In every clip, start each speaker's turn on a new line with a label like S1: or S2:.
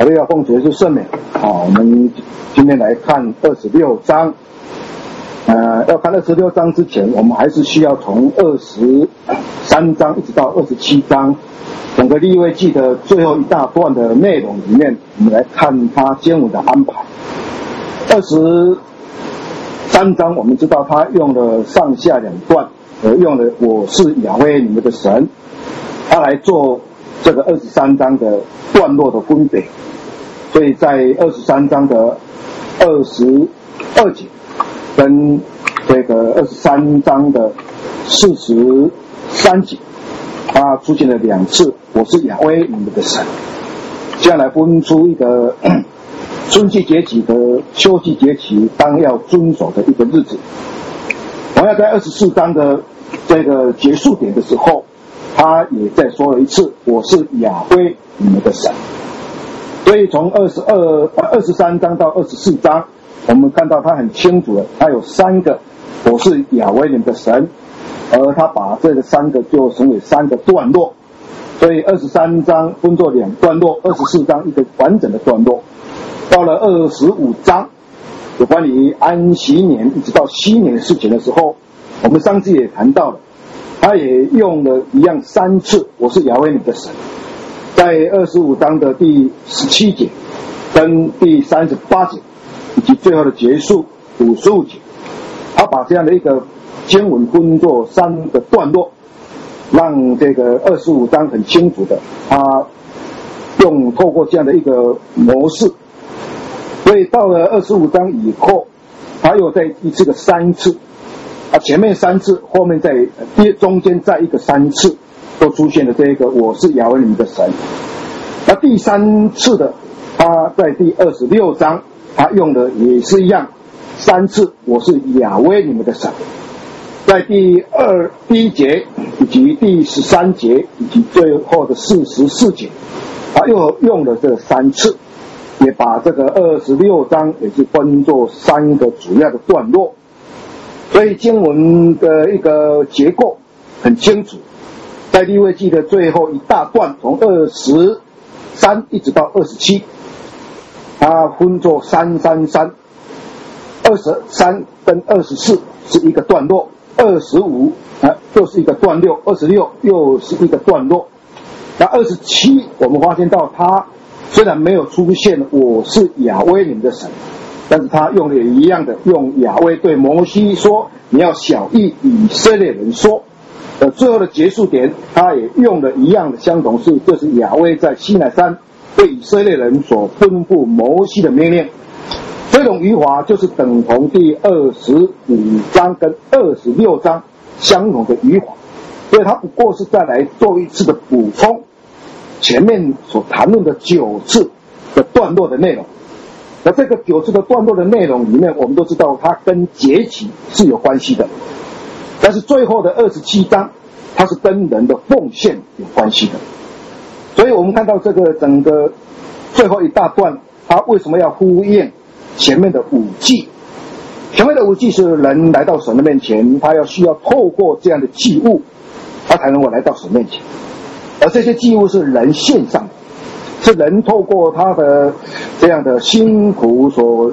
S1: 利亚奉主是圣美。我们今天来看26章。要看26章之前，我们还是需要从23章一直到27章，整个利未记的最后一大段的内容里面，我们来看他经文的安排。23章我们知道他用了上下两段，用了我是亚威你们的神，他来做这个23章的段落的分别。所以在23章的22节跟这个23章的43节，它出现了两次我是亚威你们的神，这样来分出一个春季节期和秋季节期当要遵守的一个日子。同样在24章的这个结束点的时候，他也再说了一次我是亚威你们的神。所以从23章到24章，我们看到他很清楚的，他有三个我是亚威你们的神，而他把这个三个就成为三个段落。所以23章分作两段落，24章一个完整的段落。到了25章，有关于安息年一直到新年的事情的时候，我们上次也谈到了，他也用了一样三次我是亚威你们的神。在25章的第17节跟第38节以及最后的结束55节，他把这样的一个经文分作三个段落，让这个25章很清楚的，他透过这样的一个模式。所以到了25章以后，他又再一次的三次，前面三次，后面在中间再一个三次，都出现了这个我是亚威你们的神。那第三次的，他在第26章，他用的也是一样，三次我是亚威你们的神。在第1节以及第13节以及最后的44节，他又用了这三次，也把这个26章也是分作三个主要的段落。所以经文的一个结构很清楚，在利未记的最后一大段，从23一直到27，它分作333，23跟24是一个段落，25又是一个段落，26又是一个段落。那27我们发现到它虽然没有出现我是亚威你们的神，但是他用的也一样的，用亚威对摩西说你要晓谕以色列人说。最后的结束点，他也用了一样的相同事，就是亚威在西乃山对以色列人所吩咐摩西的命令。这种语法就是等同第25章跟26章相同的语法，所以他不过是再来做一次的补充前面所谈论的9次的段落的内容。那这个9次的段落的内容里面，我们都知道它跟节期是有关系的，但是最后的27章它是跟人的奉献有关系的。所以我们看到这个整个最后一大段，它为什么要呼应前面的5祭？前面的5祭是人来到神的面前，他需要透过这样的祭物，他才能够来到神面前，而这些祭物是人献上的，是人透过他的这样的辛苦所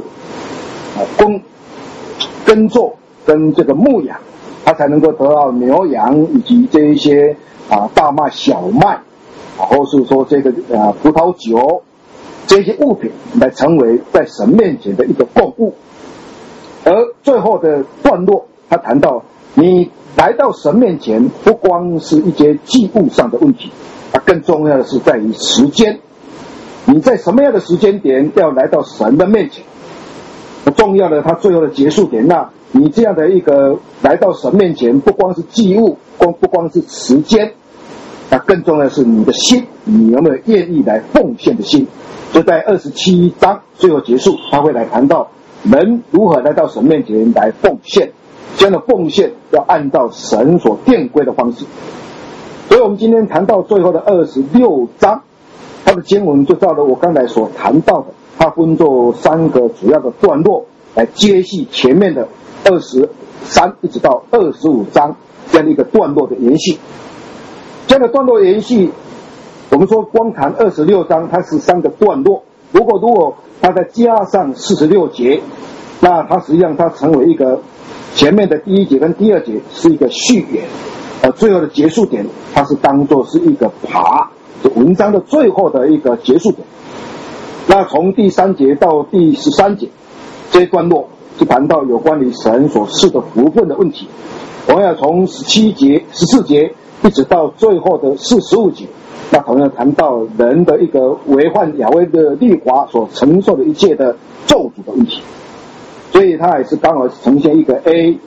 S1: 耕作跟这个牧养，他才能够得到牛羊以及这一些大麦小麦，或是说这个葡萄酒这些物品来成为在神面前的一个供物。而最后的段落他谈到你来到神面前不光是一些祭物上的问题，更重要的是在于时间，你在什么样的时间点要来到神的面前。重要的他最后的结束点，那你这样的一个来到神面前，不光是祭物，不光是时间，更重要的是你的心，你有没有愿意来奉献的心。所以在27章最后结束，他会来谈到人如何来到神面前来奉献，这样的奉献要按照神所定规的方式。所以我们今天谈到最后的26章，它的经文就照着我刚才所谈到的，它分作三个主要的段落来接续前面的23一直到25章这样的一个段落的延续。这样的段落延续，我们说光谈26章它是3个段落， 如果它再加上46节，那它实际上它成为一个前面的第一节跟第二节是一个序言，最后的结束点它是当作是一个爬，就文章的最后的一个结束点。那从第3节到第13节这一段落是谈到有关于神所赐的福分的问题。我们要从17节、14节一直到最后的45节，那同样谈到人的一个违反亚威的律法所承受的一切的咒诅的问题。所以它也是刚好呈现一个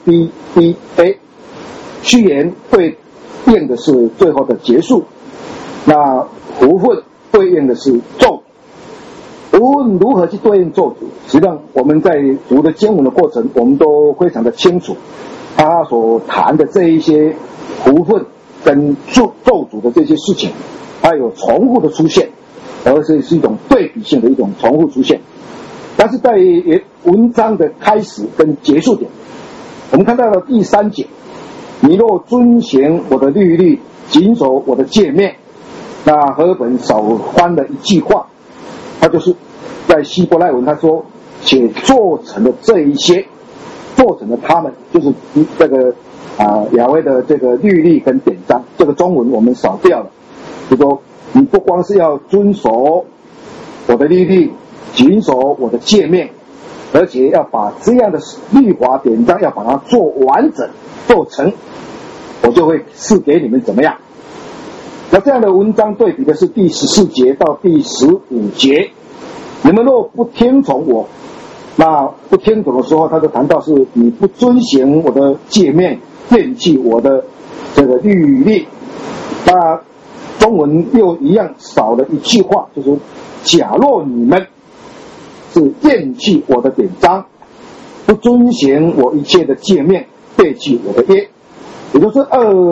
S1: A、B、B、A， 序言对应的是最后的结束，那福分对应的是咒诅。无论如何去对应咒诅，实际上我们在读的经文的过程，我们都非常的清楚，他所谈的这一些福分跟咒诅的这些事情，它有重复的出现，而且是一种对比性的一种重复出现。但是在文章的开始跟结束点，我们看到了第3节，你若遵行我的律例，谨守我的诫命，那和本少翻了一句话，他就是在希伯来文他说，且做成了这一些，做成了他们，就是这个亚威的这个律例跟典章，这个中文我们少掉了，就说你不光是要遵守我的律例，谨守我的诫命，而且要把这样的律法典章要把它做完整做成，我就会赐给你们怎么样。那这样的文章对比的是第14节到第15节，你们若不听从我，那不听从的时候他就谈到是你不遵行我的诫命，厌弃我的这个律例。那中文又一样少了一句话，就是假若你们是厌弃我的典章，不遵行我一切的诫命，背弃我的约，也就是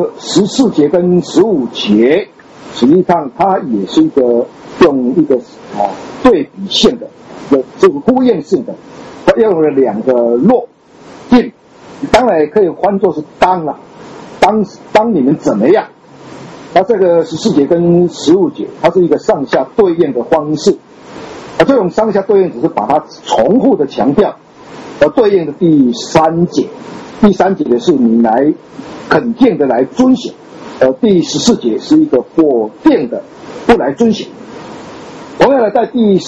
S1: 14节跟15节，实际上它也是一个用一个对比性的，这个呼应性的，它用了2个若应，当然也可以翻作是当了，当你们怎么样。那这个14节跟15节，它是一个上下对应的方式。这种上下对应只是把它重复的强调，对应的第3节，第3节的是你来肯定的来遵行，第14节是一个否定的不来遵行。同样的，在第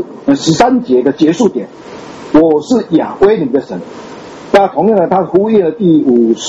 S1: 13节的结束点，我是亚威你们的神。那同样的，它呼应了第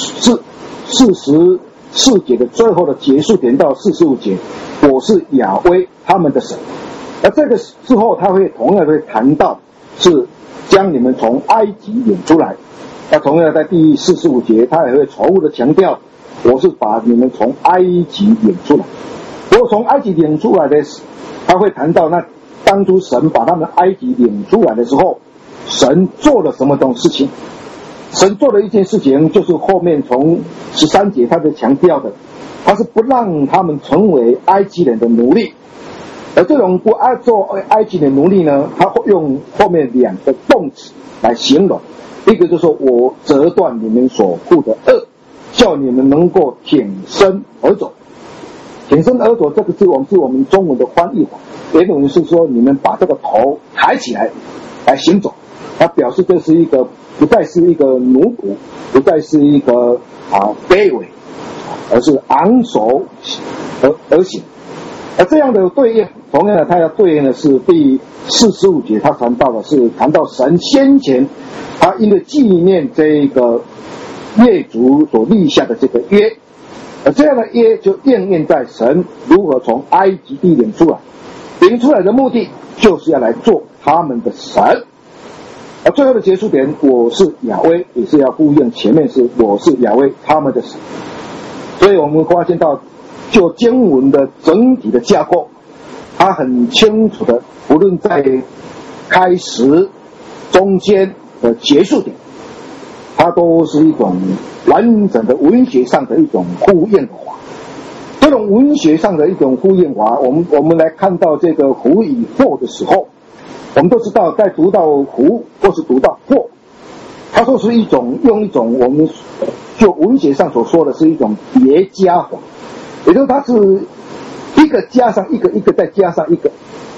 S1: 44节的最后的结束点到45节，我是亚威他们的神。而这个之后他会同样会谈到是将你们从埃及领出来。那同样在第45节他也会重复的强调，我是把你们从埃及领出来。如果从埃及领出来的，他会谈到那当初神把他们埃及领出来的时候，神做了什么东事情。神做了一件事情，就是后面从13节他就强调的，他是不让他们成为埃及人的奴隶。而这种不爱做埃及的奴隶呢，他会用后面2个动词来形容，一个就是说我折断你们所负的恶，叫你们能够挺身而走。挺身而走这个字是我们中文的翻译法，也等于是说你们把这个头抬起来来行走，它表示这是一个不再是一个奴仆，不再是一个卑微，而是昂首而行。而这样的对应，同样的它要对应的是第45节，他谈到神先前他因为纪念这个列祖所立下的这个约，而这样的约就应验在神如何从埃及地领出来，领出来的目的就是要来做他们的神。而最后的结束点，我是亚威，也是要呼应前面是我是亚威他们的神。所以我们发现到就经文的整体的架构，它很清楚的，无论在开始、中间的结束点，它都是一种完整的文学上的一种呼应法。这种文学上的一种呼应法，我们来看到这个胡与或的时候，我们都知道在读到胡或是读到或，它说是用一种我们就文学上所说的是一种叠加法。也就是它是一个加上一个，一个再加上一个，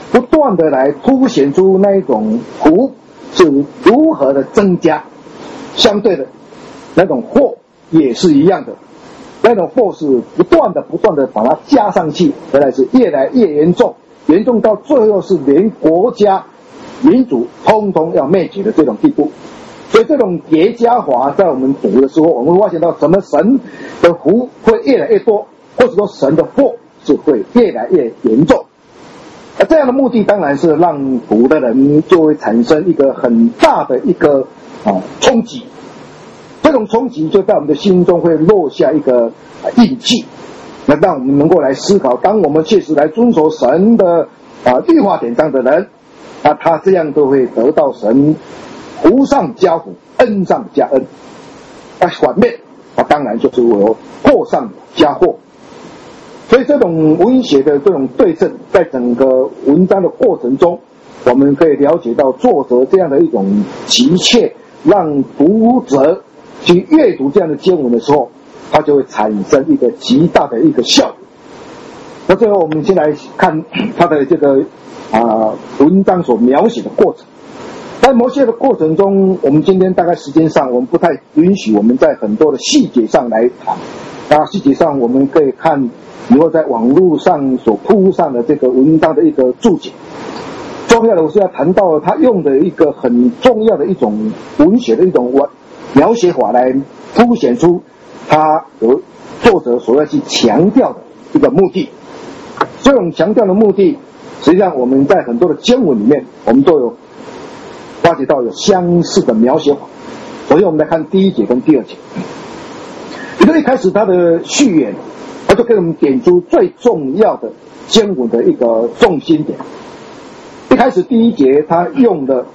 S1: 不断的来凸显出那一种福是如何的增加，相对的那种祸也是一样的，那种祸是不断的把它加上去，原来是越来越严重，严重到最后是连国家民族通通要灭绝的这种地步。所以这种叠加法在我们读的时候，我们会发现到什么神的福会越来越多，或者说神的祸是会越来越严重。这样的目的当然是让读的人就会产生一个很大的一个冲击，这种冲击就在我们的心中会落下一个印记，那让我们能够来思考，当我们确实来遵守神的律法典章的人，他这样都会得到神福上加福，恩上加恩。反面当然就是有祸上加祸。所以这种文学的这种对称，在整个文章的过程中，我们可以了解到作者这样的一种急切，让读者去阅读这样的经文的时候，它就会产生一个极大的一个效果。那最后我们先来看它的这个文章所描写的过程。在某些的过程中，我们今天大概时间上我们不太允许我们在很多的细节上来谈，细节上我们可以看以后在网络上所铺上的这个文章的一个注解。重要的我是要谈到他用的一个很重要的一种文学的一种描写法来凸显出他有作者所要去强调的一个目的。这种强调的目的，实际上我们在很多的经文里面我们都有发觉到有相似的描写法。首先我们来看第一节跟第二节。也就一开始他的序言，他就给我们点出最重要的经文的一个重心点。一开始第一节他用了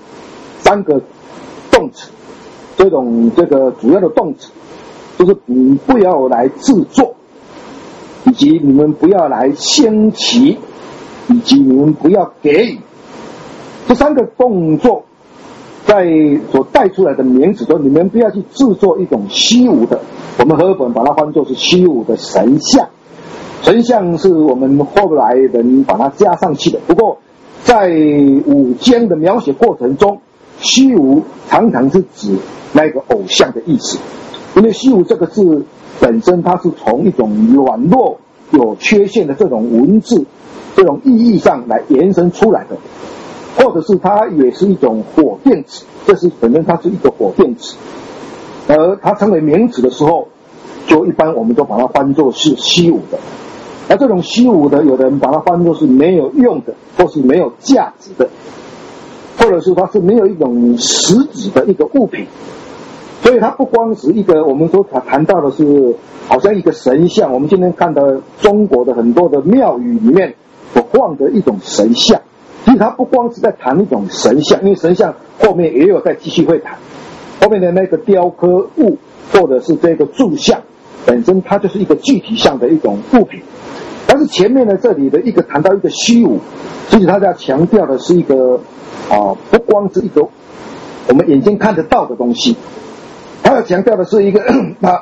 S1: 3个动词，这个主要的动词就是你不要来制作，以及你们不要来兴起，以及你们不要给予。这3个动作在所带出来的名词，说你们不要去制作一种虚无的，我们和本把它翻作是虚无的神像。神像是我们后来人把它加上去的，不过在五经的描写过程中，虚无常常是指那个偶像的意思，因为虚无这个字本身它是从一种软弱有缺陷的这种文字这种意义上来延伸出来的，或者是它也是一种否定词，这是本身它是一个否定词，而它成为名词的时候，就一般我们都把它翻作是虚无的。而这种虚无的，有的人把它翻作是没有用的，或是没有价值的，或者是它是没有一种实质的一个物品。所以它不光是一个我们所谈到的是好像一个神像，我们今天看到中国的很多的庙宇里面所放的一种神像，其实它不光是在谈一种神像，因为神像后面也有在继续会谈，后面的那个雕刻物或者是这个柱像本身它就是一个具体上的一种物品。但是前面的这里的一个谈到一个虚无，其实他要强调的是一个不光是一个我们眼睛看得到的东西，他要强调的是一个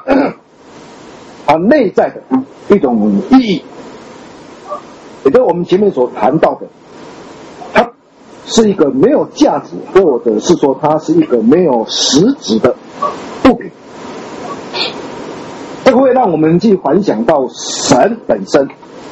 S1: 内在的一种意义，也就是我们前面所谈到的，它是一个没有价值，或者是说它是一个没有实质的物品。这个会让我们去反想到神本身，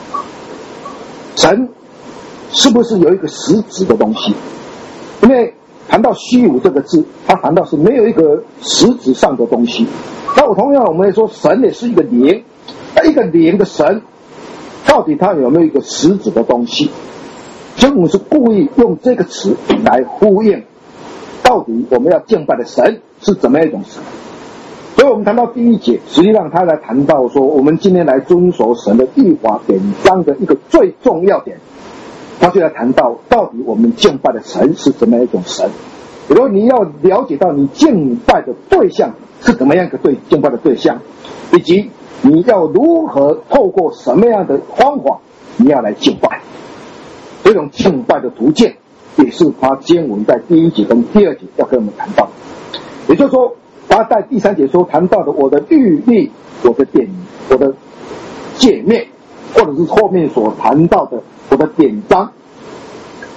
S1: 神是不是有一个实质的东西？因为谈到虚无这个字，它谈到是没有一个实质上的东西。那同样我们来说，神也是一个灵，那一个灵的神，到底它有没有一个实质的东西？所以我们是故意用这个词来呼应，到底我们要敬拜的神是怎么样一种神？所以我们谈到第一节，实际上他来谈到说，我们今天来遵守神的律法典章的一个最重要点，他就来谈到到底我们敬拜的神是怎么样一种神。比如你要了解到你敬拜的对象是怎么样一个敬拜的对象，以及你要如何透过什么样的方法你要来敬拜，这种敬拜的途径也是他经文在第一节跟第二节要跟我们谈到。也就是说，他在第3节说谈到的我的律例、我的诫命，或者是后面所谈到的我的典章，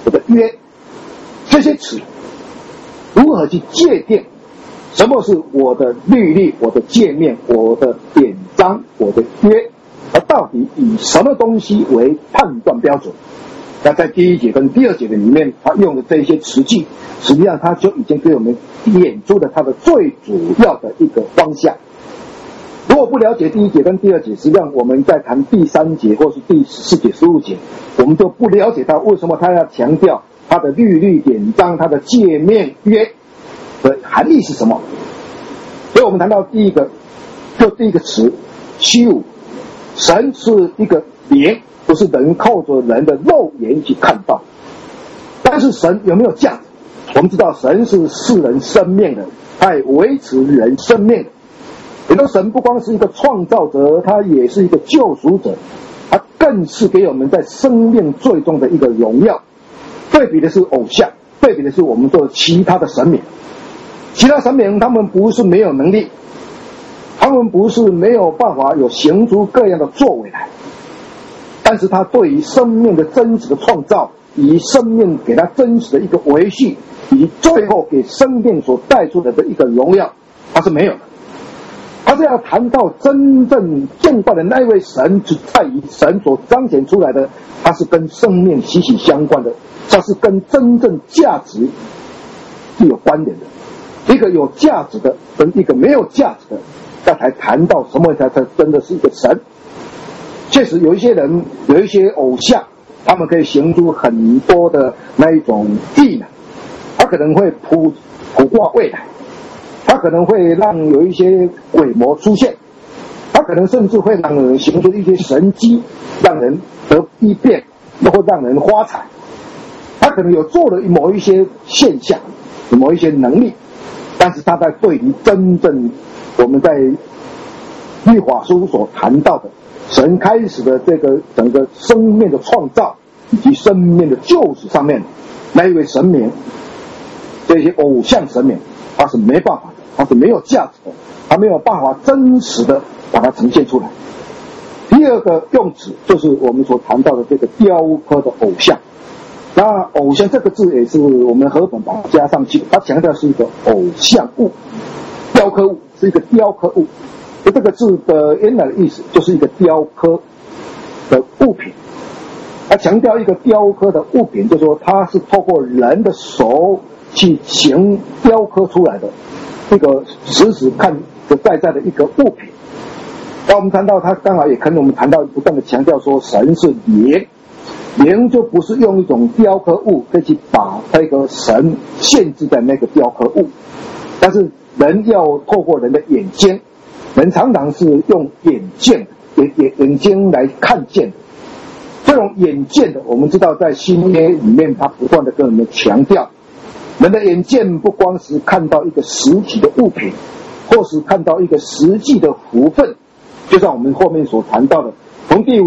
S1: 我的约，这些词如何去界定什么是我的律例、我的诫命、我的典章、我的约，而到底以什么东西为判断标准？那在第一节跟第二节的里面，他用的这些词句，实际上他就已经给我们演出了他的最主要的一个方向。如果不了解第一节跟第二节，实际上我们在谈第三节或是第14节、15节，我们就不了解到为什么他要强调他的律例典章、他的诫命约的含义是什么。所以我们谈到第一个词虚无，神是一个灵，不是人靠着人的肉眼去看到。但是神有没有价值？我们知道神是赐人生命的，他也维持人生命的。也就是神不光是一个创造者，他也是一个救赎者，他更是给我们在生命最终的一个荣耀。对比的是偶像，对比的是我们做其他的神明。其他神明他们不是没有能力，他们不是没有办法有行出各样的作为来，但是他对于生命的真实的创造，以生命给他真实的一个维系，以最后给生命所带出来的一个荣耀，他是没有的。他是要谈到真正敬拜的那位神，在于神所彰显出来的，他是跟生命息息相关的，它是跟真正价值是有关联的。一个有价值的跟一个没有价值的，那才谈到什么才真的是一个神。确实有一些人，有一些偶像，他们可以行出很多的那一种异能，他可能会卜卦未来，他可能会让有一些鬼魔出现，他可能甚至会让人行出一些神迹，让人得医变，或让人发财。他可能有做了某一些现象，某一些能力，但是他在对于真正我们在律法书所谈到的神开始的这个整个生命的创造以及生命的救赎上面，那一位神明，这些偶像神明，他是没办法的，他是没有价值的，他没有办法真实的把它呈现出来。第二个用词就是我们所谈到的这个雕刻的偶像。那偶像这个字也是我们和本把它加上去，它强调是一个偶像物，雕刻物是一个雕刻物。这个字的原来的意思就是一个雕刻的物品。它强调一个雕刻的物品，就是说它是透过人的手去行雕刻出来的一个实时看的在的一个物品。那我们谈到它刚好也跟我们谈到不断的强调说神是灵，灵就不是用一种雕刻物可以去把那个神限制在那个雕刻物，但是人要透过人的眼睛，人常常是用眼睛来看见的。这种眼见的，我们知道在新约里面，他不断的跟我们强调，人的眼见不光是看到一个实体的物品，或是看到一个实际的福分，就像我们后面所谈到的，从第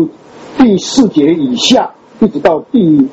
S1: 4节以下一直到第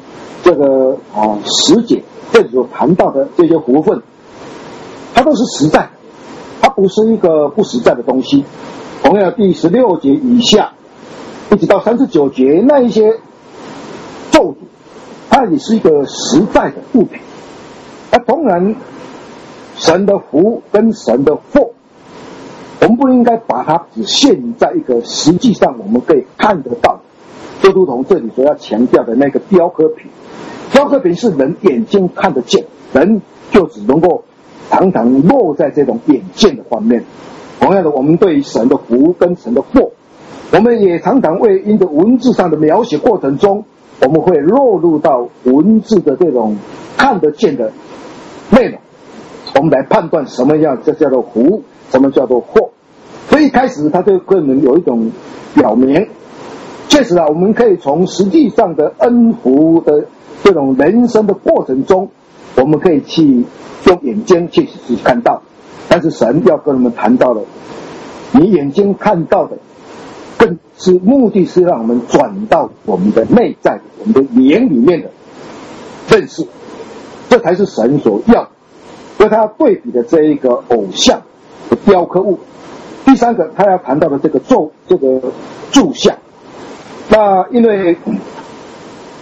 S1: 10节这里所谈到的这些福分，它都是实在，它不是一个不实在的东西。同样第16节以下一直到39节那一些咒诅，它也是一个实在的物品。那当然神的福跟神的祸，我们不应该把它只限在一个实际上我们可以看得到，就如同这里所要强调的那个雕刻品。雕刻品是人眼睛看得见，人就只能够常常落在这种眼见的方面。同样的，我们对于神的福跟神的祸，我们也常常会因着文字上的描写过程中，我们会落入到文字的这种看得见的内容，我们来判断什么样这叫做福，什么叫做祸。所以一开始他就跟我们有一种表明，确实我们可以从实际上的恩福的这种人生的过程中，我们可以去用眼睛去看到，但是神要跟我们谈到的，你眼睛看到的更是目的是让我们转到我们的内在，我们的灵里面的认识，这才是神所要的。所以他要对比的这一个偶像的雕刻物。第三个他要谈到的这个柱像，那因为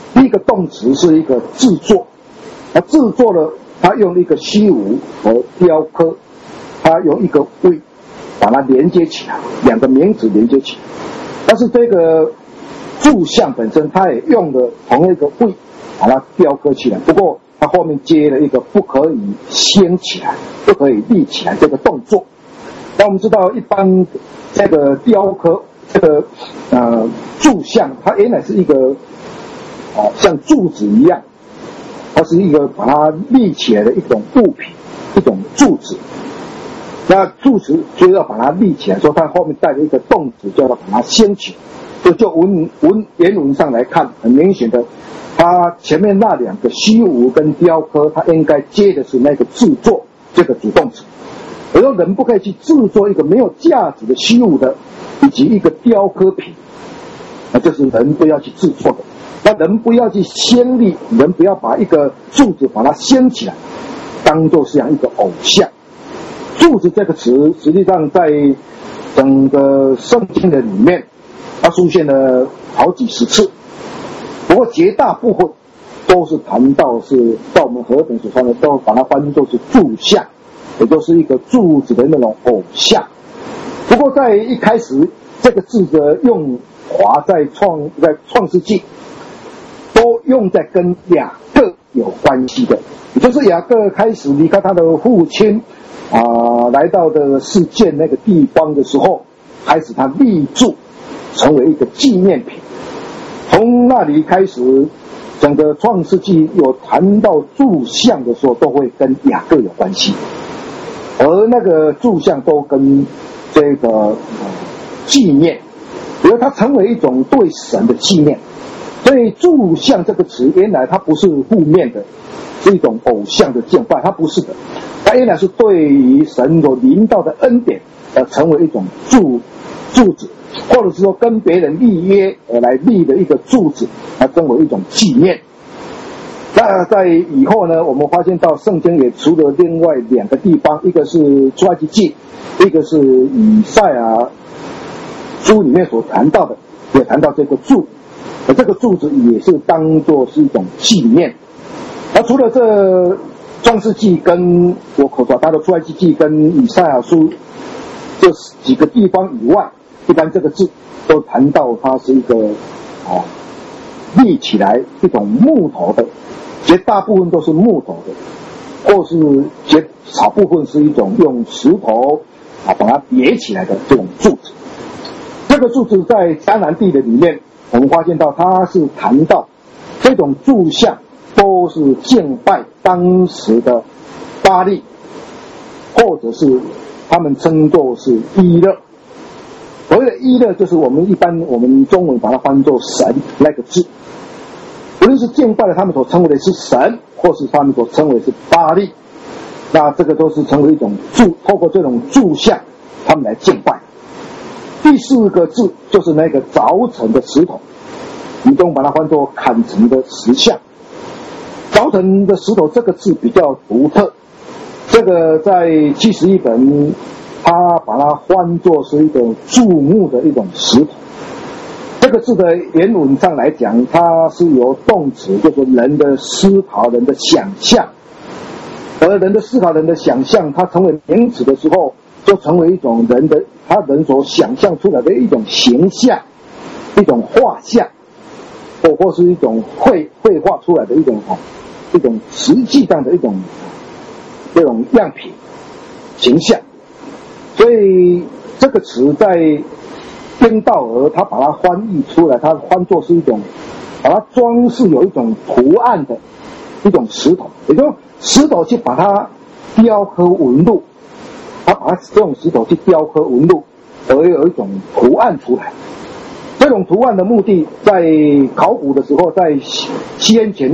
S1: 第一个动词是一个制作，那制作了，它用一个虚无和雕刻，它用一个为把它连接起来，两个名词连接起来。但是这个柱像本身，它也用了同一个为把它雕刻起来，不过它后面接了一个不可以掀起来，不可以立起来这个动作。那我们知道，一般这个雕刻这个柱像，它原来是一个像柱子一样，它是一个把它立起来的一种物品，一种柱子。那柱子就要把它立起来，说它后面带了一个动词，就要把它掀起。就原文上来看，很明显的，它前面那两个虚无跟雕刻，它应该接的是那个制作这个主动词。而说人不可以去制作一个没有价值的虚无的，以及一个雕刻品，那这是人不要去制作的。那人不要去先立，人不要把一个柱子把它掀起来，当作是一个偶像。柱子这个词，实际上在整个圣经的里面，它出现了好几十次，不过绝大部分都是谈到是到我们和本所说的，都把它翻译作是柱像，也就是一个柱子的那种偶像。不过在一开始，这个字的用法在创世纪都用在跟雅各有关系的，也就是雅各开始离开他的父亲来到的世界那个地方的时候，开始他立柱成为一个纪念品。从那里开始，整个创世纪有谈到柱像的时候，都会跟雅各有关系，而那个柱像都跟这个纪念，因为它成为一种对神的纪念。所以柱像这个词原来它不是负面的，是一种偶像的敬拜，它不是的，它原来是对于神所临到的恩典成为一种柱子，或者是说跟别人立约而来立的一个柱子，来成为一种纪念。那在以后呢，我们发现到圣经也除了另外两个地方，一个是出埃及记，一个是以赛亚书里面所谈到的，也谈到这个柱，而这个柱子也是当作是一种纪念。而除了这创世纪跟我口所谈的出埃及记跟以赛亚书这几个地方以外，一般这个字都谈到它是一个立起来一种木头的，绝大部分都是木头的，或是少部分是一种用石头把它叠起来的这种柱子。这个柱子在迦南地的里面，我们发现到它是谈到这种柱像都是敬拜当时的巴力，或者是他们称作是伊勒。所谓的伊勒就是我们中文把它翻作神那个字，无论是敬拜的他们所称为的是神，或是他们所称为是巴力，那这个都是成为一种透过这种柱像他们来敬拜。第四个字就是那个凿成的石头，我们中文把它翻作砍成的石像。凿成的石头这个字比较独特，这个在71本他把它翻作是一种注目的一种石头。这个字的原文上来讲，它是由动词，就是人的思考、人的想象，而人的思考、人的想象，它成为名词的时候，就成为一种人所想象出来的一种形象、一种画像，或是一种绘画出来的一种实际上的一种这种样品形象。所以这个词在编道尔他把它翻译出来，他翻作是一种把它装饰有一种图案的一种石头，也就是石头去把它雕刻纹路，他把它这种石头去雕刻纹路，而有一种图案出来。这种图案的目的，在考古的时候，在西元前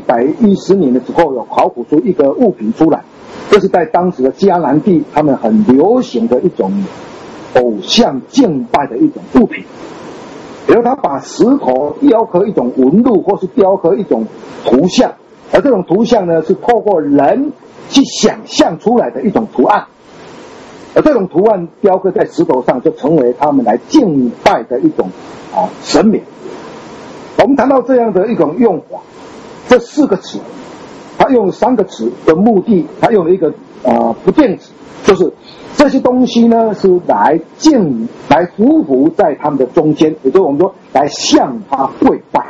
S1: 1110年的时候，有考古出一个物品出来，这是在当时的迦南地他们很流行的一种偶像敬拜的一种物品。比如他把石头雕刻一种纹路，或是雕刻一种图像，而这种图像呢，是透过人去想象出来的一种图案，而这种图案雕刻在石头上，就成为他们来敬拜的一种神明。 我们谈到这样的一种用法，这4个词，他用了3个词的目的，他用了一个不定词，就是这些东西呢是来匍匐在他们的中间，也就是我们说来向他跪拜。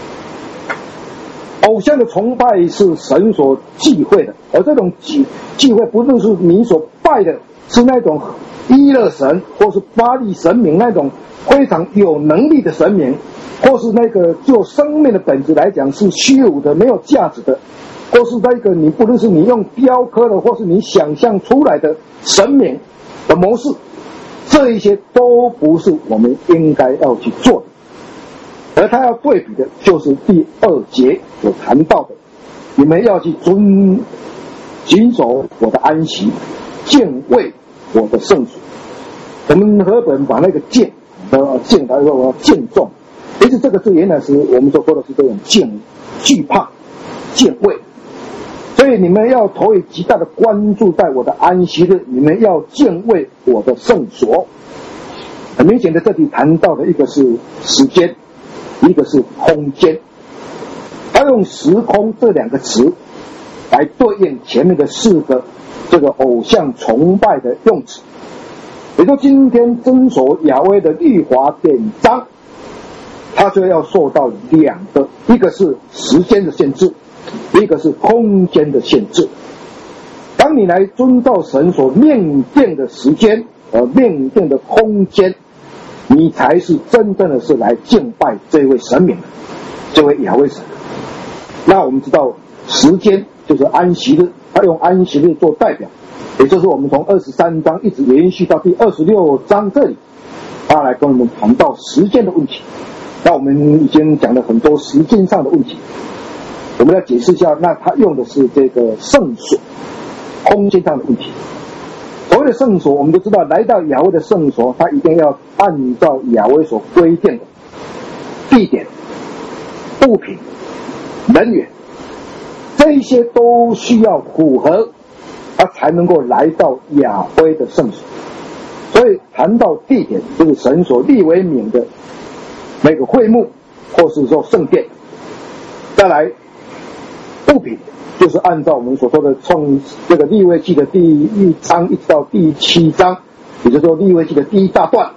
S1: 偶像的崇拜是神所忌讳的，而这种忌讳不是你所拜的是那种伊勒神或是巴力神明，那种非常有能力的神明，或是那个就生命的本质来讲是虚无的没有价值的，或是那个你不论是你用雕刻的或是你想象出来的神明的模式，这一些都不是我们应该要去做的。而他要对比的就是第2节所谈到的，你们要去谨守我的安息，敬畏我的圣所。我们和本把那个敬来说敬重，其实这个字原来是我们所说的是这种惧怕、敬畏。所以你们要投以极大的关注在我的安息日，你们要敬畏我的圣所。很明显的，这里谈到的一个是时间，一个是空间，他用时空这2个词来对应前面的4个这个偶像崇拜的用词。也就今天遵守亚威的律法典章，它就要受到2个，一个是时间的限制，一个是空间的限制。当你来遵照神所命定的时间和命定的空间，你才是真正的是来敬拜这位神明，这位亚威神。那我们知道时间就是安息日，他用安息日做代表，也就是我们从23章一直延续到第26章这里，他来跟我们谈到时间的问题。那我们已经讲了很多时间上的问题，我们要解释一下，那他用的是这个圣所，空间上的问题。所谓的圣所，我们都知道，来到亚威的圣所，他一定要按照亚威所规定的地点、物品、人员，这一些都需要符合，他才能够来到亚威的圣所。所以谈到地点，就是神所立为名的那个会幕，或是说圣殿。再来物品，就是按照我们所说的从这个利未记的第1章一直到第7章，也就是说利未记的第1大段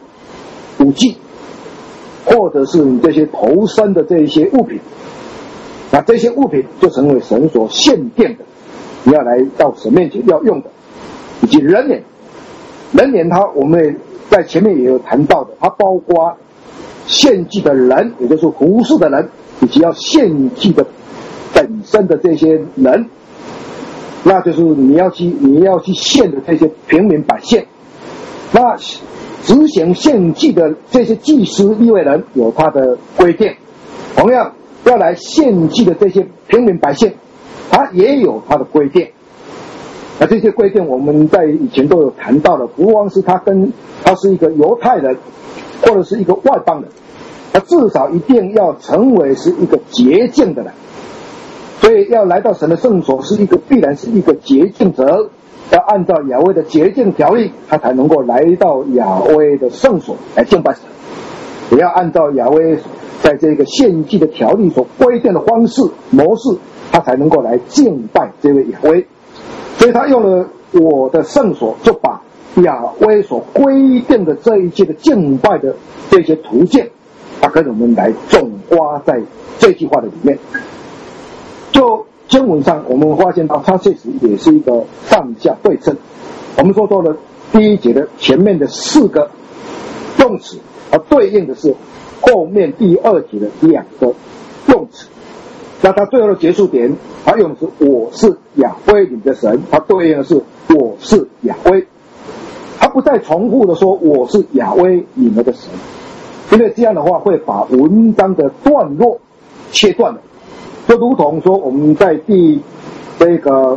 S1: 5祭，或者是你这些投身的这一些物品，那这些物品就成为神所献奠的，你要来到神面前要用的，以及人脸我们也在前面也有谈到的，它包括献祭的人，也就是服侍的人，以及要献祭的本身的这些人，那就是你要去献的这些平民百姓。那执行献祭的这些祭司利未人有他的规定，同样要来献祭的这些平民百姓，他也有他的规定。那这些规定我们在以前都有谈到的，不光是他是一个犹太人，或者是一个外邦人，他至少一定要成为是一个洁净的人。所以要来到神的圣所必然是一个洁净者，要按照亚威的洁净条例，他才能够来到亚威的圣所来敬拜神，也要按照亚威在这个献祭的条例所规定的方式模式，他才能够来敬拜这位亚威。所以他用了我的圣所，就把亚威所规定的这一切的敬拜的这些途径，他跟我们来总括在这句话的里面。就经文上我们发现到，它确实也是一个上下对称。我们所说的第1节的前面的4个用词，它对应的是后面第2节的2个用词。那它最后的结束点，它用的是我是亚威你的神，它对应的是我是亚威。它不再重复的说我是亚威你们的神，因为这样的话会把文章的段落切断了。就如同说我们在第这个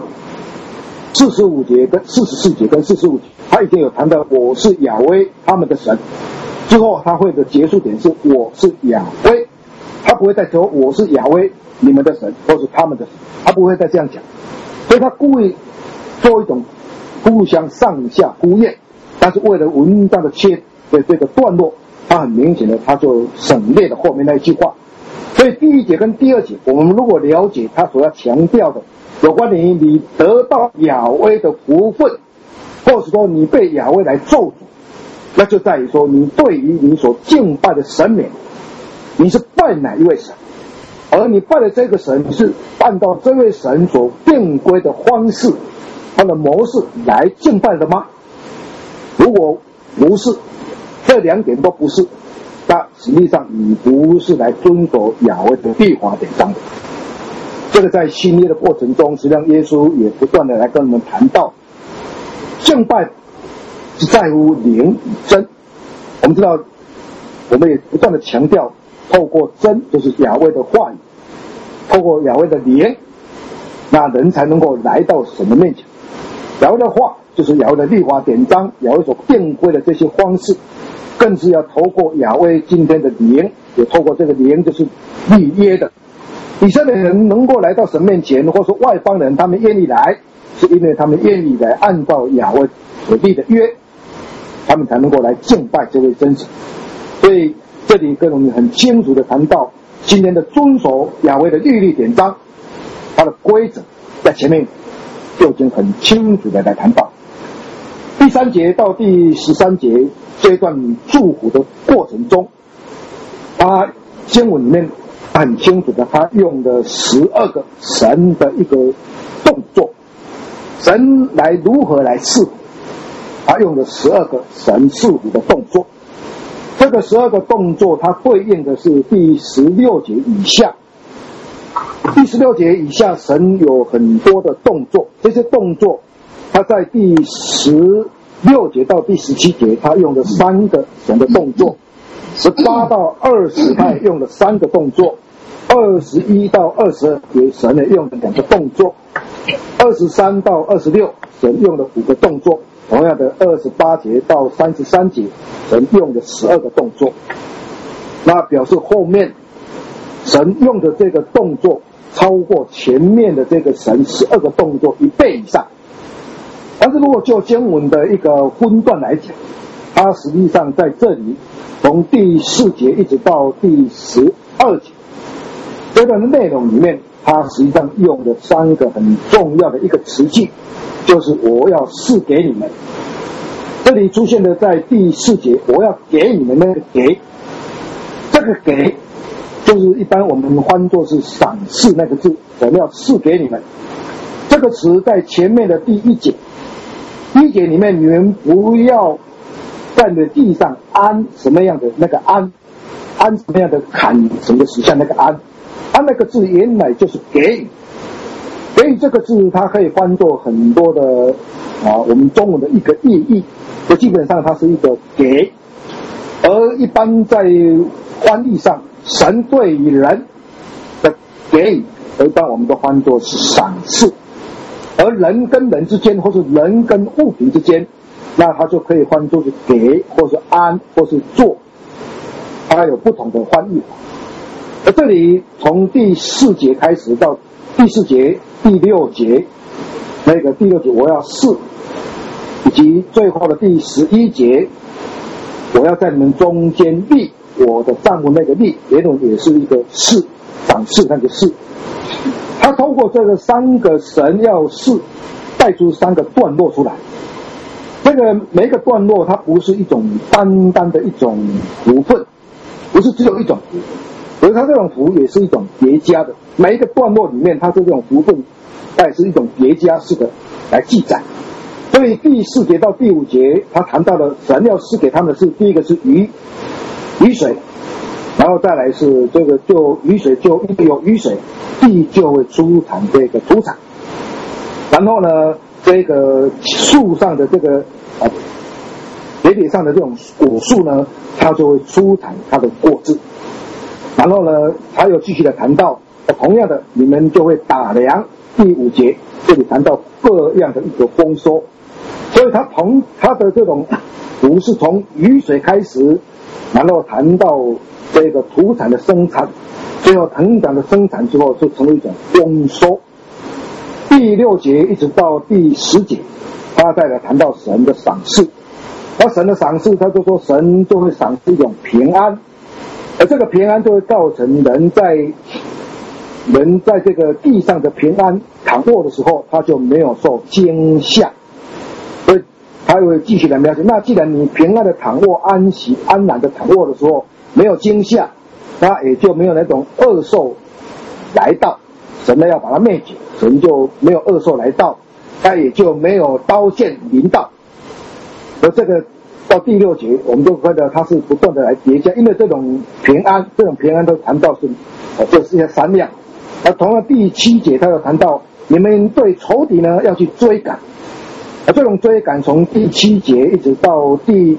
S1: 45节跟44节跟45节，他已经有谈到我是亚威他们的神，之后他会的结束点是我是亚威，他不会再说我是亚威你们的神或是他们的神，他不会再这样讲。所以他故意做一种互相上下呼应，但是为了文章的切的这个段落，他很明显的他就省略了后面那一句话， 所以第一节跟第二节，我们如果了解他所要强调的有关于你得到亚威的福分，或是说你被亚威来咒诅，那就在于说你对于你所敬拜的神明，你是拜哪一位神，而你拜的这个神是按照这位神所定规的方式，他的模式来敬拜的吗？如果不是，这两点都不是，那实际上你不是来遵守亚威的律法典章的。这个在新约的过程中，实际上耶稣也不断的来跟我们谈到，敬拜是在乎灵与真。我们知道，我们也不断的强调，透过真就是亚威的话语，透过亚威的灵，那人才能够来到神的面前。亚威的话就是亚威的律法典章，亚威所定规的这些方式，更是要透过亚威今天的灵，也透过这个灵就是立约的。以色列人能够来到神面前，或者说外邦人他们愿意来，是因为他们愿意来按照亚威所立的约，他们才能够来敬拜这位真神。所以这里跟我们很清楚的谈到，今天的遵守亚威的律例典章，它的规则在前面就已经很清楚的来谈到。第3节到第13节这一段祝福的过程中，他经文里面很清楚的，他用的12个神的一个动作，神来如何来赐福，他用的12个神赐福的动作。这个12个动作，它对应的是第16节以下。第16节以下，神有很多的动作，这些动作，他在第16节到第17节，他用的3个神的动作；18到20，他也用了3个动作；21到22节，神也用了2个动作；23到26，神用了5个动作。同样的，28节到33节，神用了12个动作。那表示后面神用的这个动作超过前面的这个神12个动作1倍以上。但是如果就经文的一个分段来讲，它实际上在这里从第4节一直到第12节这段的内容里面，它实际上用了3个很重要的一个词句，就是我要赐给你们。这里出现的在第4节，我要给你们那个给，这个给就是一般我们翻作是赏赐那个字，我要赐给你们。这个词在前面的第1节，第1节里面，你们不要在你的地上安什么样的那个安什么样的砍什么石像那个安那个字原来就是给予。给予这个字，它可以翻作很多的我们中文的一个意义，就基本上它是一个给，而一般在翻译上，神对于人的给予，一般我们都翻作是赏赐，而人跟人之间，或是人跟物品之间，那它就可以翻作是给，或是安，或是做，它有不同的翻译法。而这里从第4节开始到第4节、第6节，那个第6节我要赐，以及最后的第11节，我要在你们中间立我的帐幕，那个立原文也是一个赐，赏赐那个赐。他通过这个3个神要赐，带出3个段落出来。这个每一个段落，它不是一种单单的一种福分，不是只有一种福，而它这种福也是一种叠加的。每一个段落里面，它是这种福分，它也是一种叠加式的来记载。所以第4节到第5节，他谈到了神要赐给他们的是，第一个是雨水，然后再来是这个就雨水，就因为有雨水，地就会出产这个土产。然后呢，这个树上的这个野地上的这种果树呢，它就会出产它的果子。然后呢，他又继续的谈到，同样的，你们就会打粮。第5节这里谈到各样的一个丰收，所以他的这种福是从雨水开始，然后谈到这个土产的生产，最后成长的生产之后就成为一种丰收。第6节一直到第10节，他再来谈到神的赏赐。而神的赏赐，他就说神就会赏赐一种平安， 而这个平安就会造成人在这个地上的平安躺卧的时候，他就没有受惊吓，所以他会继续来描写。那既然你平安的躺卧、安息、安然的躺卧的时候没有惊吓，那也就没有那种恶兽来到，神呢要把它灭绝，神就没有恶兽来到，他也就没有刀剑临到。而这个到第6节，我们就看到它是不断的来叠加，因为这种平安都谈到是就是要3样。而同样第7节，他又谈到你们对仇敌呢要去追赶，而这种追赶从第7节一直到第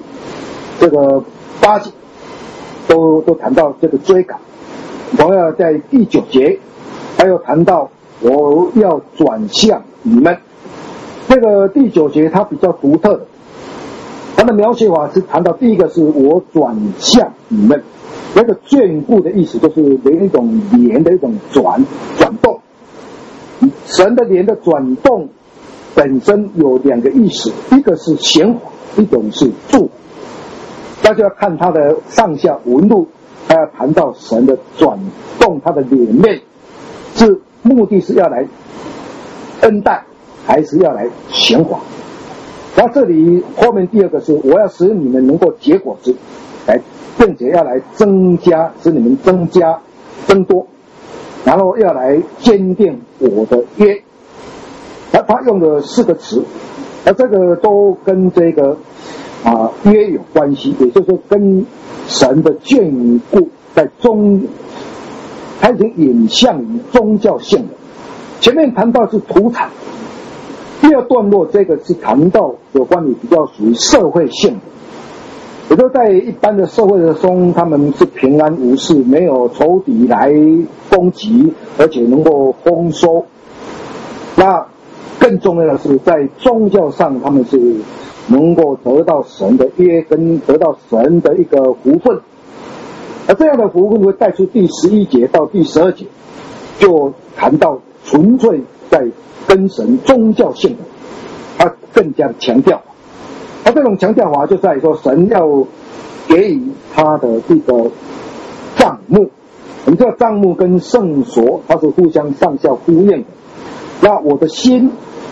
S1: 8节，都谈到这个追赶。同样在第9节，他又谈到我要转向你们。这个第9节它比较独特的，它的描写法是谈到第一个是我转向你们。那个眷顾的意思就是连一种连的一种转动，神的连的转动本身有2个意思，一个是显化，一种是祝福。那就要看它的上下文路，他要谈到神的转动，他的脸面是目的是要来恩待，还是要来显化。然后这里后面第2个是我要使你们能够结果子，并且要来增加，使你们增加增多，然后要来坚定我的约。他用的4个词，而这个都跟这个约有关系，也就是说跟神的眷顾在它已经引向于宗教性的。前面谈到是土产，第2段落这个是谈到有关于比较属于社会性的。也就在一般的社会中，他们是平安无事，没有仇敌来攻击，而且能够丰收。那更重要的是，在宗教上，他们是能够得到神的约，跟得到神的一个福分。而这样的福分会带出第11节到第12节，就谈到纯粹在跟神宗教性的，他更加强调。他这种强调法就在于说，神要给予他的这个帐幕，我们知道帐幕跟圣所它是互相上下呼应的。那我的心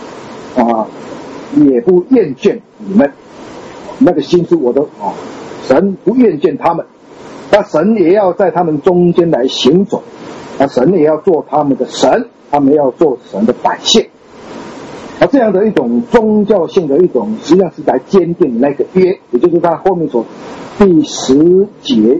S1: 也不厌倦你们，那个心是我的神不厌倦他们，那神也要在他们中间来行走，那神也要做他们的神，他们要做神的百姓。这样的一种宗教性的一种，实际上是来坚定那个约，也就是他后面所第10节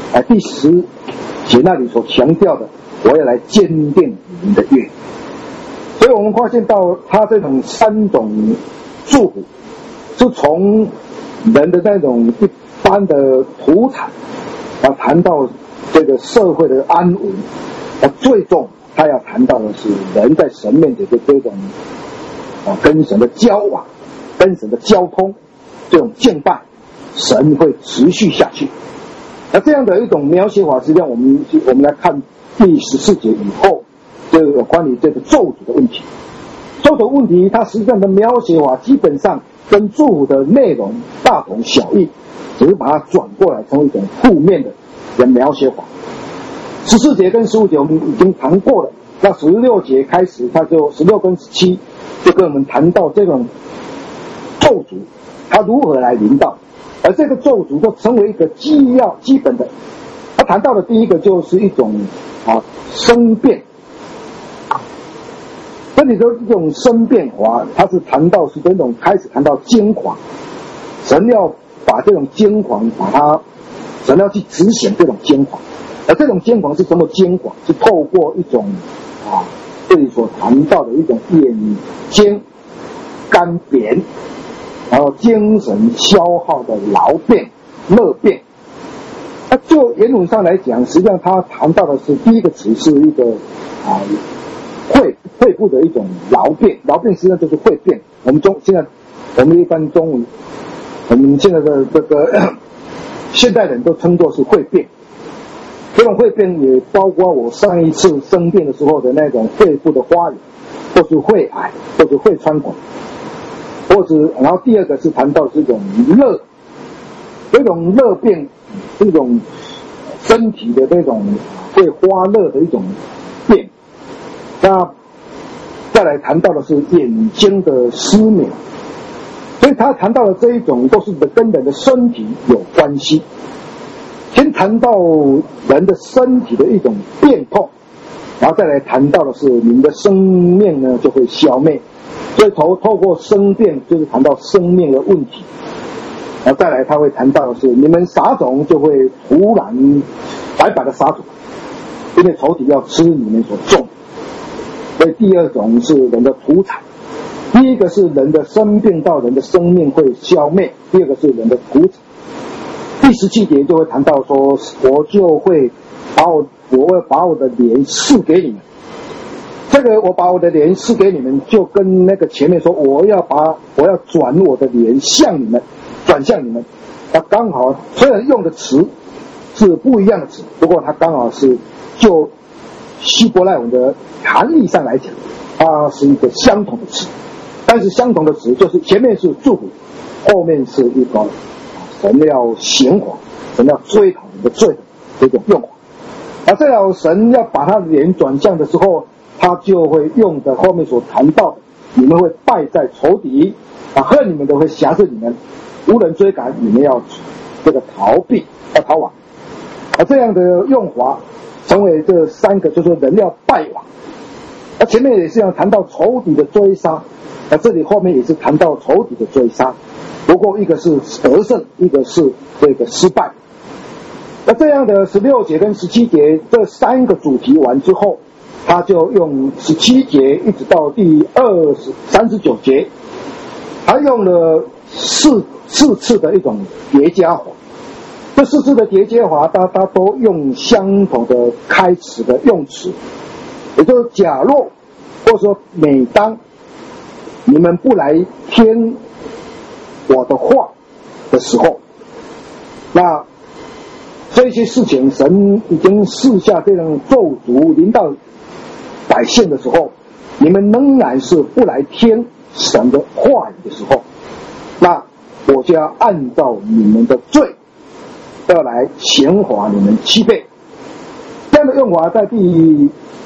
S1: 那里所强调的，我要来坚定你们的约。所以我们发现到他这种3种祝福，是从人的那种一般的土产谈到这个社会的安稳，最终他要谈到的是人在神面前的这种跟神的交往，跟神的交通，这种敬拜，神会持续下去。那这样的一种描写法，实际上我们来看第14节以后，就有关于这个咒诅的问题。咒诅问题，它实际上的描写法基本上跟祝福的内容大同小异，只是把它转过来成为一种负面的描写法。14节跟15节我们已经谈过了，那16节开始，它就16跟17就跟我们谈到这种咒诅它如何来临到，而这个咒诅就成为一个基本的。他谈到的第一个就是一种生变，这里的这种生变法，它是谈到是这种开始谈到癫狂，神要把这种癫狂神要去执行这种癫狂，而这种癫狂是什么癫狂？是透过一种这里所谈到的一种眼睛干瘪，然后精神消耗的劳变、乐变。那就原文上来讲，实际上他谈到的是第一个词是一个肺部的一种劳变，劳变实际上就是会变。我们一般中文，我们现在的这个现代人都称作是会变。这种会变也包括我上一次生病的时候的那种肺部的发炎，或是肺癌，或是肺穿孔，然后第二个是谈到这种这种热变，这种身体的那种会发热的一种变。那再来谈到的是眼睛的失明，所以他谈到的这一种都是跟人的身体有关系。先谈到人的身体的一种变痛，然后再来谈到的是你们的生命呢就会消灭，所以透过生变就是谈到生命的问题。然后再来他会谈到的是你们撒种就会突然白白的撒种，因为仇敌要吃你们所种。所以第二种是人的土产，第一个是人的生病到人的生命会消灭，第二个是人的土产。第17节就会谈到说，我就会把我的脸赐给你们。这个我把我的脸赐给你们，就跟那个前面说我要转我的脸向你们，转向你们。它刚好虽然用的词是不一样的词，不过它刚好是就希伯来文的含义上来讲，它是一个相同的词。但是相同的词就是前面是祝福，后面是一个神要显化，神要追讨你的罪的这种用法。这样神要把他的脸转向的时候，他就会用的后面所谈到的，你们会败在仇敌，恨你们的会辖制你们，无人追赶，你们要这个逃避，要逃亡。这样的用法成为这三个，就是人要败亡。前面也是要谈到仇敌的追杀，这里后面也是谈到仇敌的追杀，不过一个是得胜，一个是这个失败。这样的16节跟17节这三个主题完之后，他就用17节一直到第39节，他用了四次的一种叠加法。这4次的叠加法，他都用相同的开始的用词，也就是假若或者说每当你们不来听我的话的时候，那这些事情神已经赐下这种咒诅临到百姓的时候，你们仍然是不来听神的话语的时候，那我就要按照你们的罪要来显化你们7倍。这样的用法在第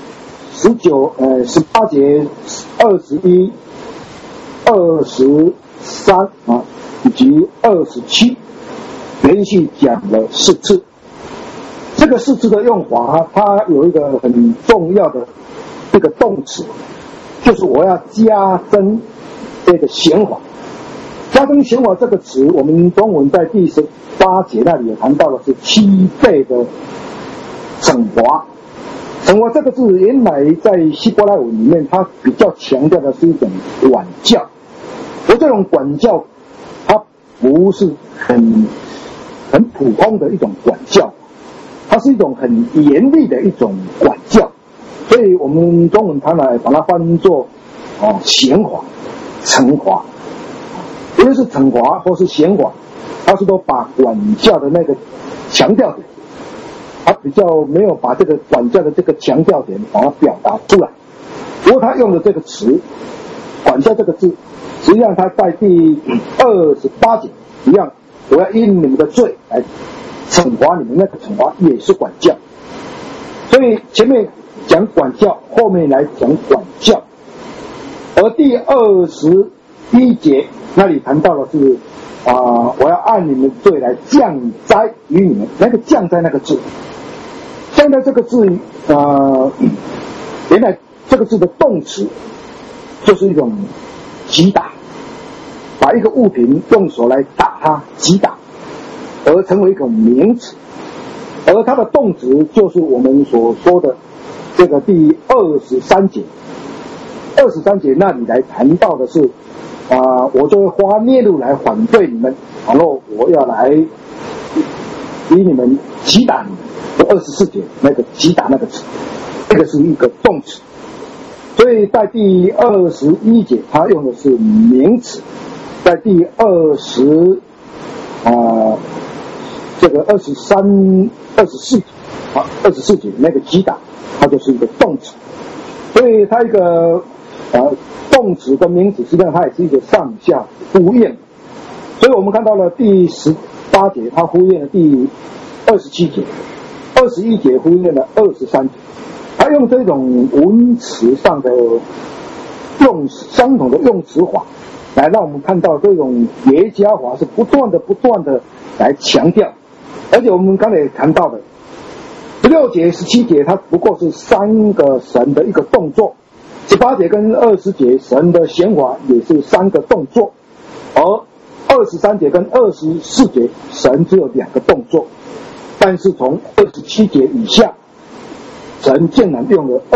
S1: 18节、21、23以及27连续讲了4次。这个4次的用法，它有一个很重要的这个动词，就是我要加增这个显化。加增显化这个词，我们中文在第18节那里也谈到的是7倍的惩罚。惩罚这个字原来在希伯来文里面，它比较强调的是一种管教，而这种管教它不是很普通的一种管教，它是一种很严厉的一种管教。所以我们中文常来把它翻作显化、惩罚。无论是惩罚或是显化，它是都把管教的那个强调点，他比较没有把这个管教的这个强调点把它表达出来。不过他用的这个词管教这个字，实际上他在第28节一样，我要因你们的罪来惩罚你们，那个惩罚也是管教。所以前面讲管教，后面来讲管教。而第21节那里谈到的是我要按你们罪来降灾于你们。那个降灾那个字，降灾这个字原来这个字的动词就是一种击打，把一个物品用手来打它，击打，而成为一种名词。而它的动词就是我们所说的这个第23节。23节那里来谈到的是我就会花烈怒来反对你们，然后我要来与你们击打你们。24节那个击打那个词，这个是一个动词。所以在第21节他用的是名词，在第24节那个击打，它就是一个动词。所以它一个动词跟名词实际上它也是一个上下呼应。所以我们看到了第18节它呼应了第27节 21节呼应了23节，他用这种文词上的相同的用词法，来让我们看到这种叠加法是不断的来强调。而且我们刚才也谈到的16节、17节，它不过是3个神的一个动作；18节跟20节，神的显法也是3个动作，而23节跟24节，神只有2个动作。但是从27节以下，神竟然用了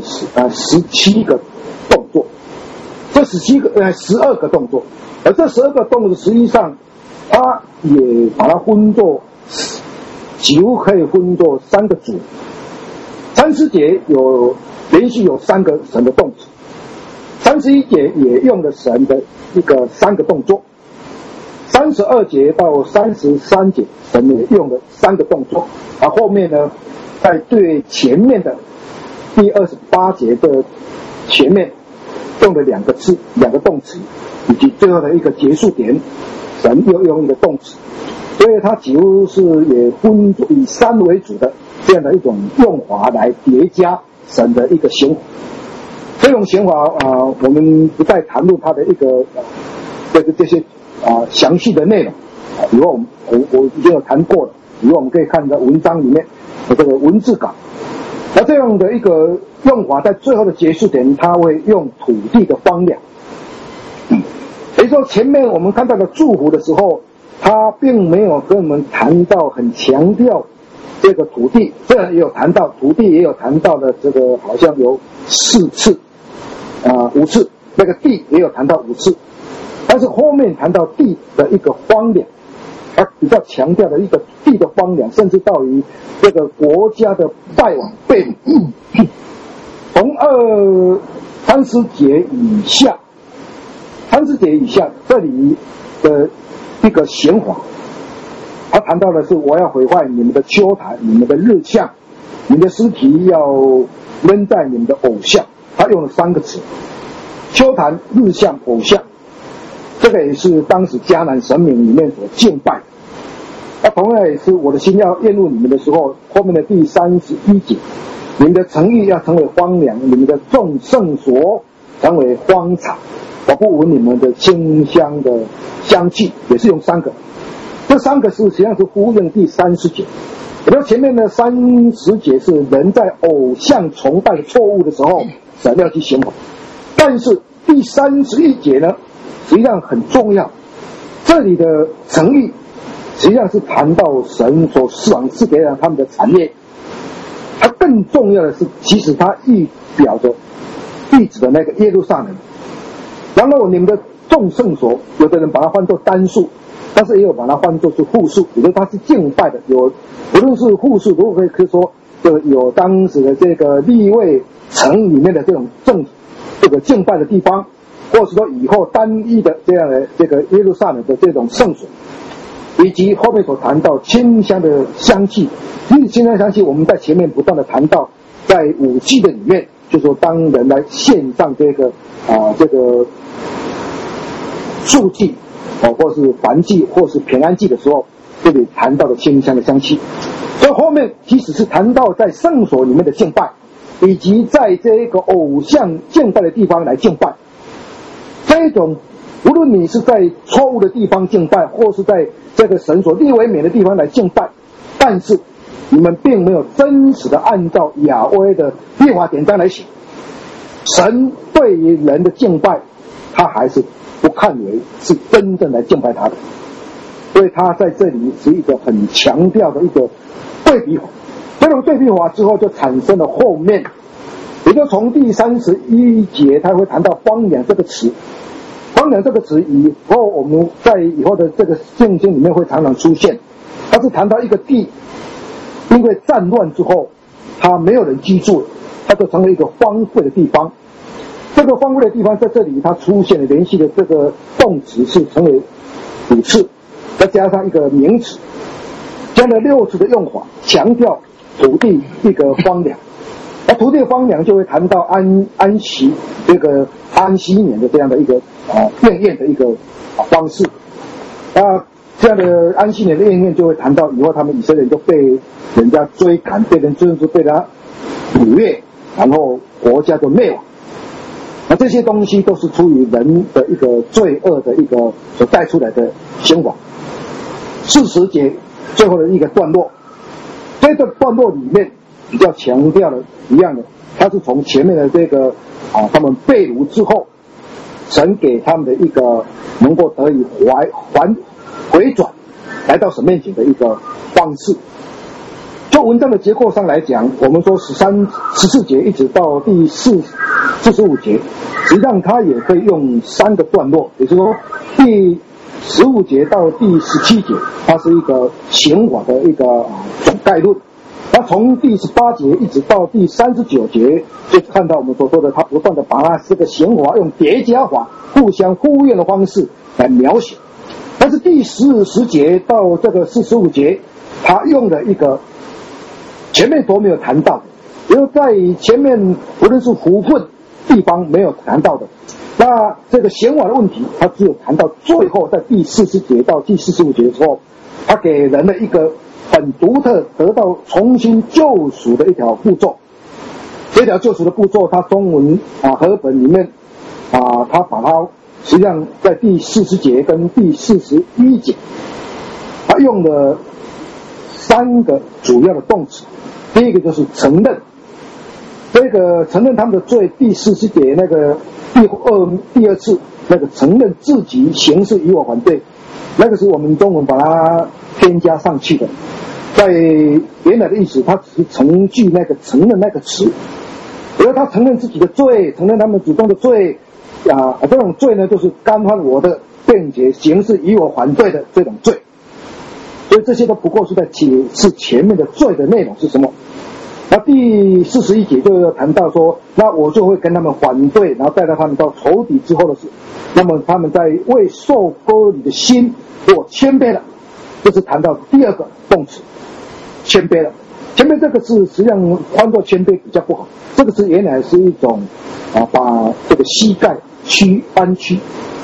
S1: 17个动作，这12个动作，而这12个动作实际上，它也把它分作，几乎可以分作3个组。30节连续有3个神的动词，31节也用了神的3个动作，32节到33节，神也用了3个动作，而后面呢，在对前面的第28节的前面用了2个动词，以及最后的一个结束点，神又用一个动词，所以它几乎是也分以3为主的这样的一种用法来叠加神的一个显法。这种显法我们不再谈论它的一个这些详细的内容，以后我已经有谈过了，以后我们可以看在文章里面的这个文字稿。那这样的一个用法，在最后的结束点，它会用土地的方量。所以说前面我们看到的祝福的时候，他并没有跟我们谈到很强调这个土地，虽然也有谈到土地，也有谈到的这个好像有5次，那个地也有谈到5次，但是后面谈到地的一个荒凉，他比较强调的一个地的荒凉，甚至到于这个国家的败亡被掳。从30节以下这里的一个显法，他谈到的是我要毁坏你们的丘坛，你们的日像，你们的尸体要扔在你们的偶像。他用了3个词：丘坛、日像、偶像。这个也是当时迦南神明里面所敬拜。那同样也是我的心要厌恶你们的时候，后面的第31节，你们的城邑要成为荒凉，你们的众圣所成为荒场，我不闻你们的清香的香气，也是用3个。这3个是实际上是呼应第30节。也就是前面的30节是人在偶像崇拜的错误的时候，神要去显法。但是第31节呢，实际上很重要，这里的诚意实际上是谈到神所赐给他们的产业。它更重要的是，其实它预指的那个耶路撒冷。然后你们的众圣所，有的人把它换作单数，但是也有把它换作是复数，也就是它是敬拜的。无论是复数，如果可以说，有当时的这个利未城里面的这种这个敬拜的地方，或是说以后单一的这样的这个耶路撒冷的这种圣所，以及后面所谈到清香的香气。因为清香香气，我们在前面不断的谈到，在5祭的里面，就说当人来献上这个素祭，或是燔祭，或是平安祭的时候，这里谈到的清香的香气。所以后面即使是谈到在圣所里面的敬拜，以及在这个偶像敬拜的地方来敬拜，这种无论你是在错误的地方敬拜，或是在这个神所立为美的地方来敬拜，但是你们并没有真实的按照雅威的律法典章来写。神对于人的敬拜，他还是不看为是真正来敬拜他的，所以他在这里是一个很强调的一个对比法。这种对比法之后，就产生了后面，也就从第31节，他会谈到荒凉这个词。荒凉这个词以后我们在以后的这个圣经里面会常常出现，它是谈到一个地因为战乱之后它没有人居住，它就成为一个荒废的地方。这个荒废的地方在这里它出现了连续的这个动词是成为5次，再加上一个名词，加了6次的用法，强调土地一个荒凉。而土地的荒凉就会谈到安息这个安息年的这样的一个应验的一个方式。 这样的安息年的应验就会谈到以后他们以色列人就被人家追赶，被人甚至被他掳掠，然后国家就灭亡。那这些东西都是出于人的一个罪恶的一个所带出来的刑罚。40节最后的一个段落，这个段落里面比较强调的一样的，它是从前面的这个他们被掳之后，神给他们的一个能够得以回转来到神面前的一个方式。就文章的结构上来讲，我们说14节一直到第45节，实际上它也可以用3个段落，也就是说第15节到第17节，它是一个刑法的一个总概论。那从第18节一直到第39节，就看到我们所说的，它不断的把它这个刑法用叠加法、互相呼应的方式来描写。但是第10节到这个45节，它用的一个前面都没有谈到的，因为在前面无论是福分地方没有谈到的，那这个刑法的问题，它只有谈到最后，在第40节到第45节的时候，它给人的一个很独特得到重新救赎的一条步骤。这条救赎的步骤，它中文和本里面它把它实际上在第40节跟第41节，它用了3个主要的动词。第一个就是承认，这个承认他们的罪，第40节那个第二次那个承认自己行事与我反对，那个是我们中文把它添加上去的。在原来的意思，它只是承继那个承认那个词，比如他承认自己的罪，承认他们主动的罪这种罪呢，就是干犯我的，并且行事与我反对的这种罪。所以这些都不过是在解释前面的罪的内容是什么。那第41节就要谈到说，那我就会跟他们反对，然后带到他们到仇敌之后的事。那么他们在为受割礼的心或谦卑了，这是谈到第二个动词，谦卑了。谦卑这个字实际上换作谦卑比较不好，这个字原来是一种把这个膝盖弯曲，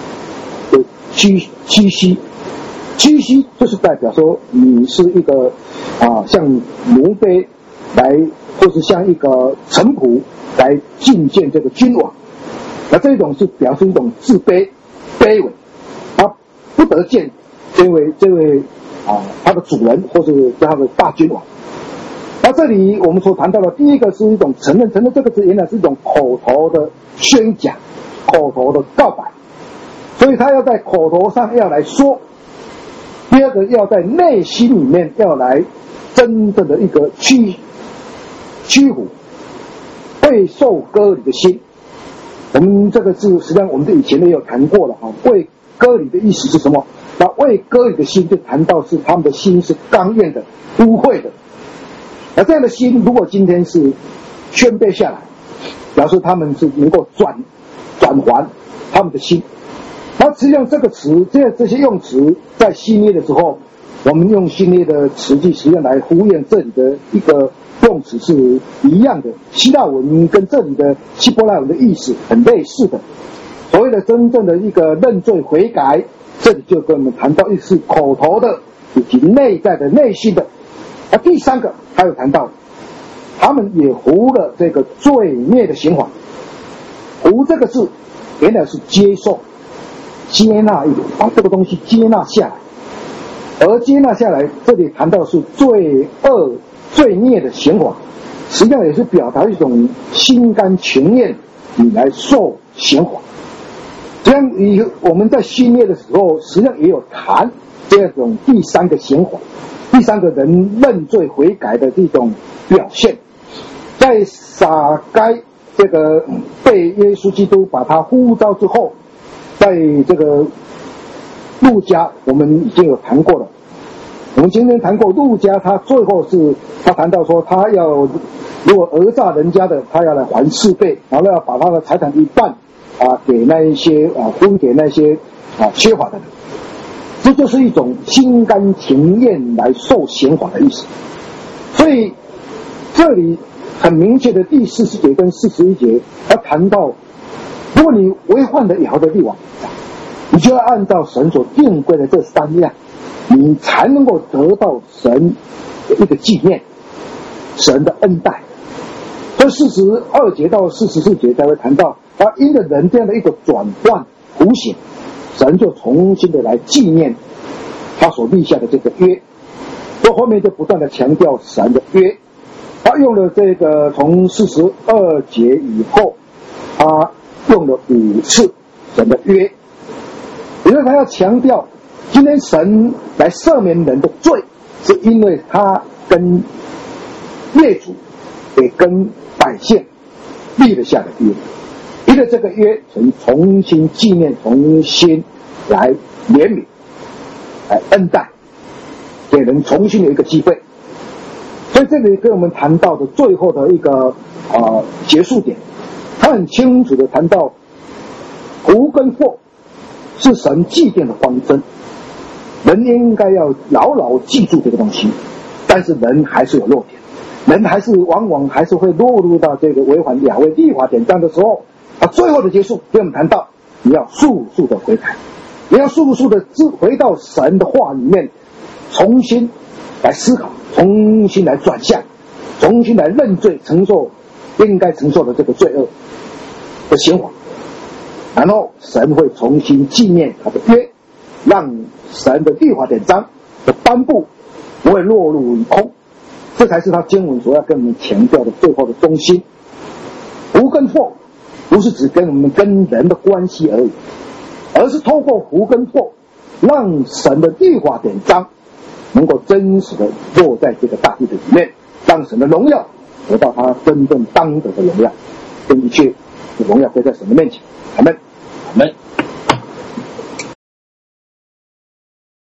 S1: 屈膝。屈膝就是代表说你是一个像奴婢来，或是像一个臣仆来觐见这个君王，那这种是表示一种自卑卑微，他不得见这位他的主人或是他的大君王。那这里我们所谈到的第一个是一种承认这个字原来是一种口头的宣讲，口头的告白，所以他要在口头上要来说。第二个要在内心里面要来真正的一个屈服，为受割礼的心。我们这个字实际上我们以前也有谈过了为割礼的意思是什么？那为割礼的心就谈到是他们的心是刚硬的、污秽的。而这样的心，如果今天是谦卑下来，表示他们是能够转还他们的心。那实际上这个词，这些用词在新约的时候，我们用新约的词句实际上来呼应这里的一个用词是一样的，希腊文跟这里的希伯来文的意思很类似的。所谓的真正的一个认罪悔改，这里就跟我们谈到一是口头的以及内在的内心的。而第3个还有谈到他们也服了这个罪孽的刑罚。服这个字原来是接受、接纳一点，把这个东西接纳下来。而接纳下来，这里谈到的是罪恶、罪孽的刑罚，实际上也是表达一种心甘情愿你来受刑罚。这样我们在新约的时候，实际上也有谈这种第3个刑罚，第3个人认罪悔改的这种表现。在撒该这个被耶稣基督把他呼召之后，在这个路加我们已经有谈过了。我们今天谈过路加，他最后是他谈到说，他要如果讹诈人家的，他要来还4倍，然后要把他的财产一半给那一些分给那些缺乏的人。这就是一种心甘情愿来受刑罚的意思。所以这里很明确的第40节跟41节，他谈到如果你违反了以后的律法，你就要按照神所定规的这3样你才能够得到神的一个纪念，神的恩待。所以42节到44节才会谈到，因着人这样的一个转换图形，神就重新的来纪念他所立下的这个约。所以后面就不断的强调神的约，他用了这个从42节以后，他用了5次神的约，因为他要强调今天神来赦免人的罪，是因为他跟业主也跟百姓立了下的约，因为这个约曾重新纪念，重新来怜悯，来恩待，给人重新有一个机会。所以这里跟我们谈到的最后的一个结束点，他很清楚的谈到福跟祸是神祭奠的方针，人应该要牢牢记住这个东西。但是人还是有弱点，人还是往往还是会落入到这个违反雅威律法典章的时候，最后的结束跟我们谈到你要速速的悔改，你要速速的回到神的话里面，重新来思考，重新来转向，重新来认罪，承受应该承受的这个罪恶的刑罚，然后神会重新纪念他的约，让神的律法典章的颁布不会落入于空。这才是他经文所要跟我们强调的最后的中心。福跟祸不是只跟我们跟人的关系而已，而是透过福跟祸，让神的律法典章能够真实的落在这个大地的里面，让神的荣耀得到他真正当得的荣耀，跟一切的荣耀归在神的面前。阿们，阿们。